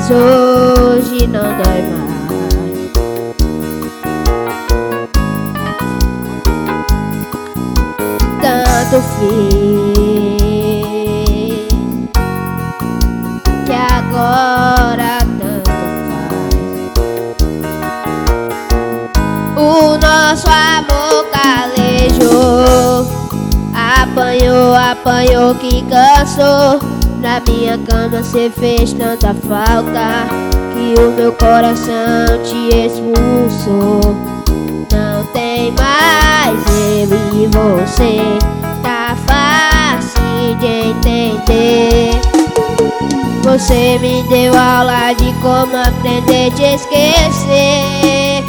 hoje não dói mais. Tanto fiz que agora tanto faz. O nosso amor calejou, apanhou, apanhou que cansou. Na minha cama cê fez tanta falta que o meu coração te expulsou. Não tem mais eu e você, tá fácil de entender. Você me deu aula de como aprender a te esquecer.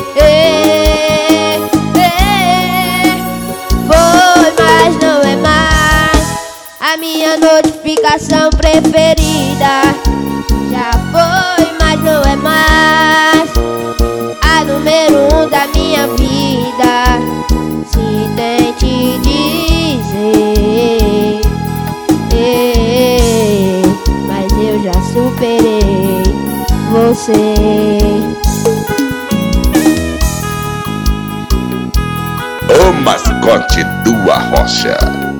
Foi, mas não é mais a minha notificação preferida. Já foi, mas não é mais a número 1 da minha vida. Se tente dizer, mas eu já superei você. O mascote do Arrocha.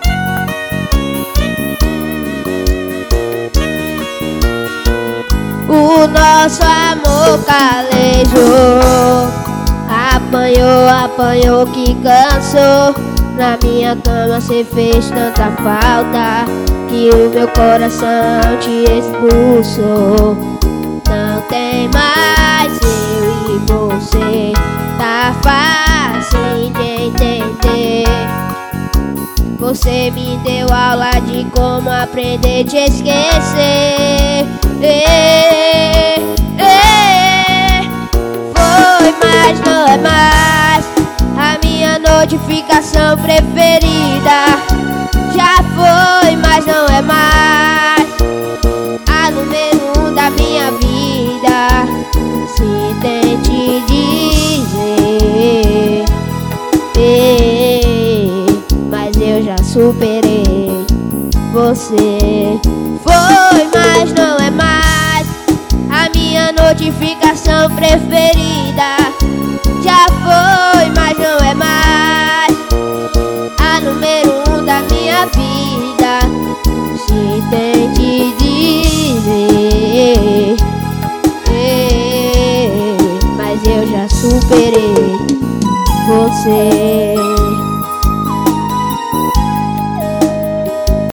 O nosso amor calejou, apanhou, apanhou que cansou. Na minha cama cê fez tanta falta que o meu coração te expulsou. Não tem mais eu e você, tá fácil de entender. Você me deu aula de como aprender a te esquecer. Foi, mas não é mais a minha notificação preferida. Já foi, mas não é mais a número 1 da minha vida. Se tente dizer, mas eu já superei você. Foi, mas não é mais a minha notificação preferida. Já foi, mas não é mais a número 1 da minha vida. Se tente dizer, mas eu já superei você.